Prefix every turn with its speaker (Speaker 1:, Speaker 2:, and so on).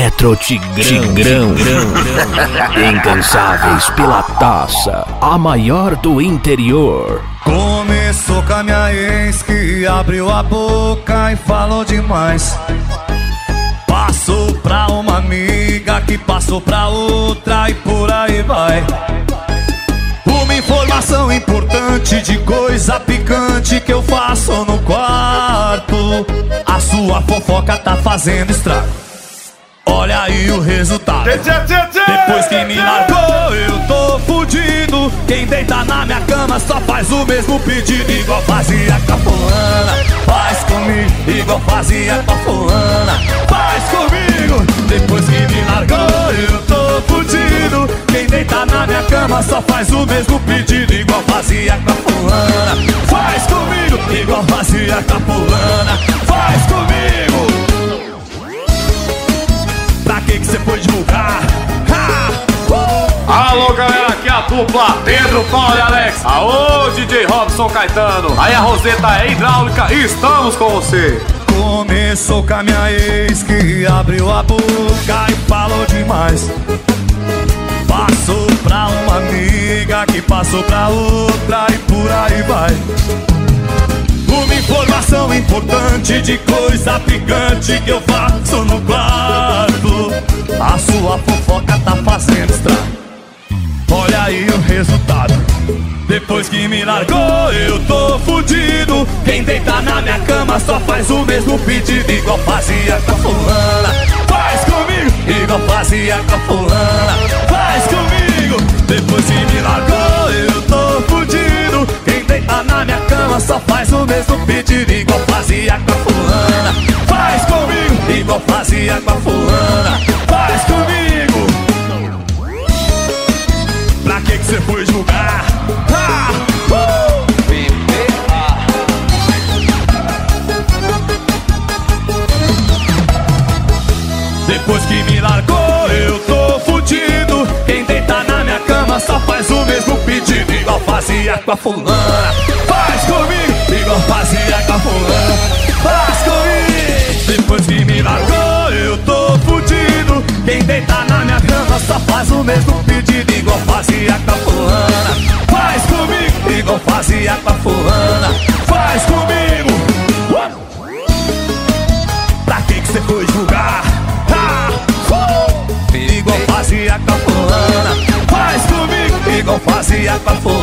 Speaker 1: Metro Tigrão. Incansáveis pela taça, a maior do interior.
Speaker 2: Começou com a minha ex que abriu a boca e falou demais. Passou pra uma amiga que passou pra outra e por aí vai. Uma informação importante de coisa picante que eu faço no quarto. A sua fofoca tá fazendo estrago. Olha aí o resultado. Depois que me largou eu tô fudido. Quem deita na minha cama só faz o mesmo pedido. Igual fazia com a fulana, faz comigo. Igual fazia com a fulana, faz comigo. Depois que me largou eu tô fudido. Quem deita na minha cama só faz o mesmo pedido. Igual fazia com a fulana, faz comigo. Igual fazia com a fulana, faz comigo. Pra que você foi divulgar?
Speaker 3: Alô galera, aqui é a dupla Pedro, Paulo e Alex. Aô DJ Robson Caetano. Aí a Roseta é hidráulica e estamos com você.
Speaker 2: Começou com a minha ex que abriu a boca e falou demais. Passou pra uma amiga que passou pra outra e por aí vai. Uma informação importante de coisa picante que eu faço no quarto. A sua fofoca tá fazendo estrago. Olha aí o resultado. Depois que me largou eu tô fudido. Quem deita na minha cama só faz o mesmo pedido. Igual fazia com a fulana, faz comigo. Igual fazia com a fulana, faz comigo. Depois que me largou eu tô fudido. Quem deita na minha cama só faz o mesmo pedido. Igual fazia com a fulana, faz comigo. Igual fazia com a fulana, faz comigo. Pra que você foi julgar? Depois que me largou eu tô fudido. Quem deita na minha cama só faz o mesmo pedido. Igual fazia com a fulana, faz comigo. Igual fazia com a fulana, faz comigo. Depois que me largou eu tô fudido. Quem deita na minha cama só faz o mesmo pedido. Igual fazia com a fulana, faz comigo. Igual fazia com a fulana, faz comigo. Pra que você foi julgar? Igual fazia com a fulana, faz comigo. Igual fazia com a fulana.